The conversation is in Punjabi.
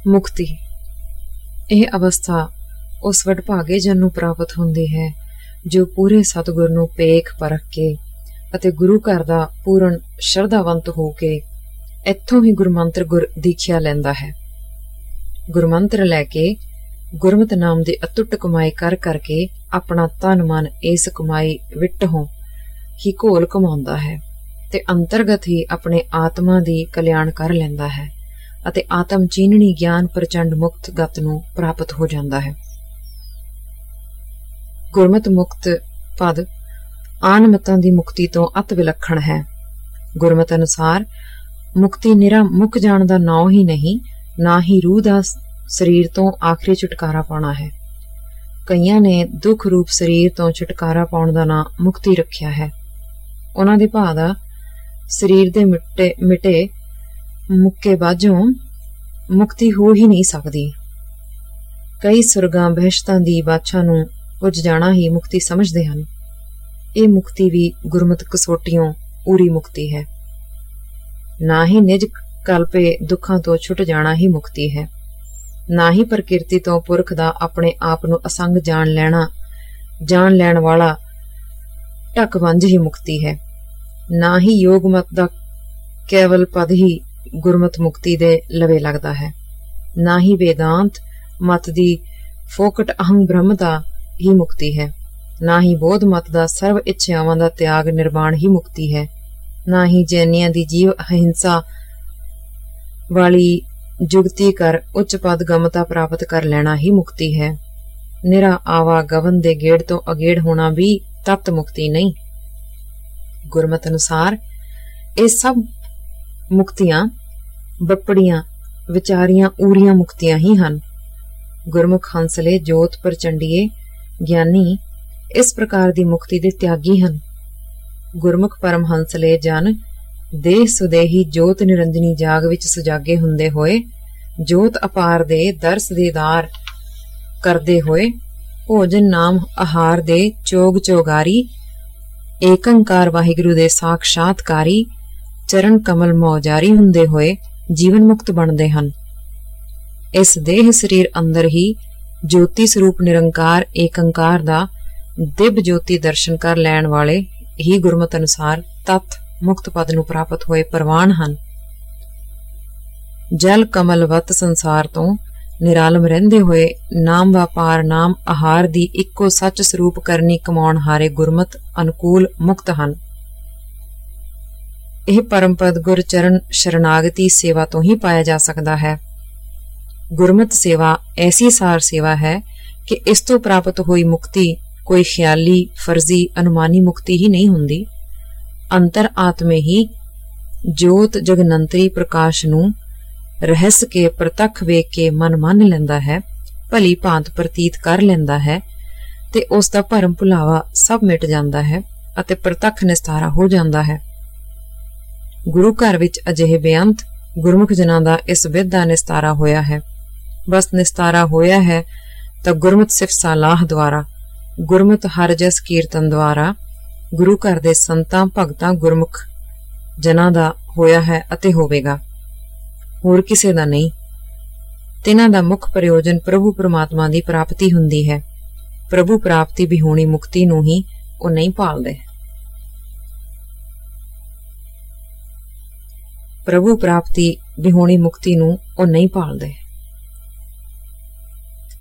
ਮੁਕਤੀ। ਇਹ ਅਵਸਥਾ ਉਸ ਵਡਭਾਗੇ ਜਨ ਨੂੰ ਪ੍ਰਾਪਤ ਹੁੰਦੀ ਹੈ ਜੋ ਪੂਰੇ ਸਤਿਗੁਰ ਨੂੰ ਪੇਖ ਪਰਖ ਕੇ ਅਤੇ ਗੁਰੂ ਘਰ ਦਾ ਪੂਰਨ ਸ਼ਰਧਾਵੰਤ ਹੋ ਕੇ ਇੱਥੋਂ ਹੀ ਗੁਰਮੰਤਰ ਗੁਰ ਦੀਖਿਆ ਲੈਂਦਾ ਹੈ। ਗੁਰਮੰਤਰ ਲੈ ਕੇ ਗੁਰਮਤਿ ਨਾਮ ਦੀ ਅਤੁੱਟ ਕਮਾਈ ਕਰ ਕਰਕੇ ਆਪਣਾ ਤਨ ਮਨ ਇਸ ਕਮਾਈ ਵਿਟੋਂ ਹੀ ਘੋਲ ਕਮਾਉਂਦਾ ਹੈ ਤੇ ਅੰਤਰਗਤ ਹੀ ਆਪਣੇ ਆਤਮਾ ਦੀ ਕਲਿਆਣ ਕਰ ਲੈਂਦਾ ਹੈ ਅਤੇ ਆਤਮ ਚੀਨਣੀ ਗਿਆਨ ਪ੍ਰਚੰਡ ਮੁਕਤ ਗਤ ਨੂੰ ਪ੍ਰਾਪਤ ਹੋ ਜਾਂਦਾ ਹੈ। ਗੁਰਮਤਿ ਮੁਕਤ ਪਦ ਆਨ ਮਤਾਂ ਦੀ ਮੁਕਤੀ ਤੋਂ ਅਤ ਵਿਲੱਖਣ ਹੈ। ਗੁਰਮਤਿ ਅਨੁਸਾਰ ਮੁਕਤੀ ਨਿਰਾ ਮੁੱਕ ਜਾਣ ਦਾ ਨਾਉ ਹੀ ਨਹੀਂ, ਨਾ ਹੀ ਰੂਹ ਦਾ ਸਰੀਰ ਤੋਂ ਆਖਰੀ ਛੁਟਕਾਰਾ ਪਾਉਣਾ ਹੈ। ਕਈਆਂ ਨੇ ਦੁੱਖ ਰੂਪ ਸਰੀਰ ਤੋਂ ਛੁਟਕਾਰਾ ਪਾਉਣ ਦਾ ਨਾਂ ਮੁਕਤੀ ਰੱਖਿਆ ਹੈ। ਉਹਨਾਂ ਦੇ ਭਾਅ ਦਾ ਸਰੀਰ ਦੇ ਮਿਟੇ ਮੁੱਕੇ ਬਾਝੋਂ ਮੁਕਤੀ ਹੋ ਹੀ ਨਹੀਂ ਸਕਦੀ। ਕਈ ਸੁਰਗਾਂ ਬਹਿਸ਼ਤਾਂ ਦੀ ਬਾਛਾ ਨੂੰ ਪੁੱਜ ਜਾਣਾ ਹੀ ਮੁਕਤੀ ਸਮਝਦੇ ਹਨ। ਇਹ ਮੁਕਤੀ ਵੀ ਗੁਰਮਤਿ ਕਸੋਟੀਓਂ ਪੂਰੀ ਮੁਕਤੀ ਹੈ। ਨਾ ਹੀ ਨਿਜ ਕਲਪੇ ਦੁੱਖਾਂ ਤੋਂ ਛੁੱਟ ਜਾਣਾ ਹੀ ਮੁਕਤੀ ਹੈ, ਨਾ ਹੀ ਪ੍ਰਕਿਰਤੀ ਤੋਂ ਪੁਰਖ ਦਾ ਆਪਣੇ ਆਪ ਨੂੰ ਅਸੰਗ ਜਾਣ ਲੈਣ ਵਾਲਾ ਢਕਵੰਜ ਹੀ ਮੁਕਤੀ ਹੈ, ਨਾ ਹੀ ਯੋਗ ਮਤ ਦਾ ਕੇਵਲ ਪਦ ਹੀ ਗੁਰਮਤਿ ਮੁਕਤੀ ਦੇ ਲਵੇ ਲੱਗਦਾ ਹੈ, ਨਾ ਹੀ ਵੇਦਾਂਤ ਮਤ ਦੀ ਫੋਕਟ ਅਹੰ ਬ੍ਰਹਮ ਦਾ ਹੀ ਮੁਕਤੀ ਹੈ, ਨਾ ਹੀ ਬੋਧ ਮਤ ਦਾ ਸਰਵ ਇੱਛਾਵਾਂ ਦਾ ਤਿਆਗ ਨਿਰਵਾਣ ਹੀ ਮੁਕਤੀ ਹੈ, ਨਾ ਹੀ ਜੈਨੀਆਂ ਦੀ ਜੀਵ ਅਹਿੰਸਾ ਵਾਲੀ ਜੁਗਤੀ ਕਰ ਉੱਚ ਪਦ ਗਮਤਾ ਪ੍ਰਾਪਤ ਕਰ ਲੈਣਾ ਹੀ ਮੁਕਤੀ ਹੈ। ਨਿਰਾ ਆਵਾ ਗਵਨ ਦੇ ਗੇੜ ਤੋਂ ਅਗੇੜ ਹੋਣਾ ਵੀ ਤਤ ਮੁਕਤੀ ਨਹੀਂ। ਗੁਰਮਤਿ ਅਨੁਸਾਰ ਇਹ ਸਭ ਮੁਕਤੀਆਂ ਬੱਪੜੀਆਂ ਵਿਚਾਰੀਆਂ ਊਰੀਆਂ ਮੁਕਤੀਆਂ ਹੀ ਹਨ। ਗੁਰਮੁਖ ਹੰਸਲੇ ਜੋਤ ਪ੍ਰਚੰਡੀਏ ਗਿਆਨੀ ਇਸ ਪ੍ਰਕਾਰ ਦੀ ਮੁਕਤੀ ਦੇ ਤਿਆਗੀ ਹਨ। ਗੁਰਮੁਖ ਪਰਮ ਹੰਸਲੇ ਜਨ ਦੇਹ ਸੁਦੇਹੀ ਜੋਤ ਨਿਰੰਜਨੀ ਜਾਗ ਵਿੱਚ ਸੁਜਾਗੇ ਹੁੰਦੇ ਹੋਏ ਜੋਤ ਅਪਾਰ ਦੇ ਦਰਸ ਦੇਦਾਰ ਕਰਦੇ ਹੋਏ ਭੋਜਨ ਨਾਮ ਆਹਾਰ ਦੇ ਚੋਗ ਚੋਗਾਰੀ ਏਕੰਕਾਰ ਵਾਹਿਗੁਰੂ ਦੇ ਸਾਖਸ਼ਾਤਕਾਰੀ ਚਰਨ ਕਮਲ ਮੌਜਾਰੀ ਹੁੰਦੇ ਹੋਏ ਜੀਵਨ ਮੁਕਤ ਬਣਦੇ ਹਨ। ਇਸ ਦੇਹ ਸਰੀਰ ਅੰਦਰ ਹੀ ਜੋਤੀ ਸਰੂਪ ਨਿਰੰਕਾਰ ਏਕੰਕਾਰ ਦਾ ਦਿਵ ਜੋਤੀ ਦਰਸ਼ਨ ਕਰ ਲੈਣ ਵਾਲੇ ਹੀ ਗੁਰਮਤਿ ਅਨੁਸਾਰ ਤਤ ਮੁਕਤ ਪਦ ਨੂੰ ਪ੍ਰਾਪਤ ਹੋਏ ਪ੍ਰਵਾਨ ਹਨ। ਜਲ ਕਮਲਵਤ ਸੰਸਾਰ ਤੋਂ ਨਿਰਾਲਮ ਰਹਿੰਦੇ ਹੋਏ ਨਾਮ ਵਪਾਰ ਨਾਮ ਆਹਾਰ ਦੀ ਇੱਕੋ ਸੱਚ ਸਰੂਪ ਕਰਨੀ ਕਮਾਉਣ ਹਾਰੇ ਗੁਰਮਤਿ ਅਨੁਕੂਲ ਮੁਕਤ ਹਨ। ਇਹ ਪਰਮ ਪਦ ਗੁਰ ਚਰਨ ਸ਼ਰਨਾਗਤੀ ਸੇਵਾ ਤੋਂ ਹੀ ਪਾਇਆ ਜਾ ਸਕਦਾ ਹੈ। ਗੁਰਮਤਿ ਸੇਵਾ ਐਸੀ ਸਾਰ ਸੇਵਾ ਹੈ ਕਿ ਇਸ ਤੋਂ ਪ੍ਰਾਪਤ ਹੋਈ ਮੁਕਤੀ ਕੋਈ ਖਿਆਲੀ ਫਰਜ਼ੀ ਅਨੁਮਾਨੀ ਮੁਕਤੀ ਹੀ ਨਹੀਂ ਹੁੰਦੀ। ਅੰਤਰ ਆਤਮੇ ਹੀ ਜੋਤ ਜਗਨੰਤਰੀ ਪ੍ਰਕਾਸ਼ ਨੂੰ ਰਹਿਸ ਕੇ ਪ੍ਰਤੱਖ ਵੇਖ ਕੇ ਮਨ ਮੰਨ ਲੈਂਦਾ ਹੈ, ਭਲੀ ਭਾਂਤ ਪ੍ਰਤੀਤ ਕਰ ਲੈਂਦਾ ਹੈ ਤੇ ਉਸ ਦਾ ਭਰਮ ਭੁਲਾਵਾ ਸਭ ਮਿਟ ਜਾਂਦਾ ਹੈ ਅਤੇ ਪ੍ਰਤੱਖ ਨਿਸਤਾਰਾ ਹੋ ਜਾਂਦਾ ਹੈ। ਗੁਰੂ ਘਰ ਵਿੱਚ ਅਜਿਹੇ ਬੇਅੰਤ ਗੁਰਮੁਖ ਜਨਾਂ ਦਾ ਇਸ ਵਿਧ ਦਾ ਨਿਸਤਾਰਾ ਹੋਇਆ ਹੈ। ਬਸ ਨਿਸਤਾਰਾ ਹੋਇਆ ਹੈ ਤਾਂ ਗੁਰਮਤਿ ਸਿਫਤ ਸਲਾਹ ਦੁਆਰਾ, ਗੁਰਮਤਿ ਹਰਿ ਜਸ ਕੀਰਤਨ ਦੁਆਰਾ ਗੁਰੂ ਘਰ ਦੇ ਸੰਤਾਂ ਭਗਤਾਂ ਗੁਰਮੁਖ ਜਨਾਂ ਦਾ ਹੋਇਆ ਹੈ ਅਤੇ ਹੋਵੇਗਾ, ਹੋਰ ਕਿਸੇ ਦਾ ਨਹੀਂ। ਤਿਨਾਂ ਦਾ ਮੁੱਖ ਪ੍ਰਯੋਜਨ ਪ੍ਰਭੂ ਪਰਮਾਤਮਾ ਦੀ ਪ੍ਰਾਪਤੀ ਹੁੰਦੀ ਹੈ। ਪ੍ਰਭੂ ਪ੍ਰਾਪਤੀ ਵਿਹੂਣੀ ਮੁਕਤੀ ਨੂੰ ਹੀ ਉਹ ਨਹੀਂ ਭਾਲਦੇ। ਪ੍ਰਭੂ ਪ੍ਰਾਪਤੀ ਵਿਹੂਣੀ ਮੁਕਤੀ ਨੂੰ ਉਹ ਨਹੀਂ ਭਾਲਦੇ।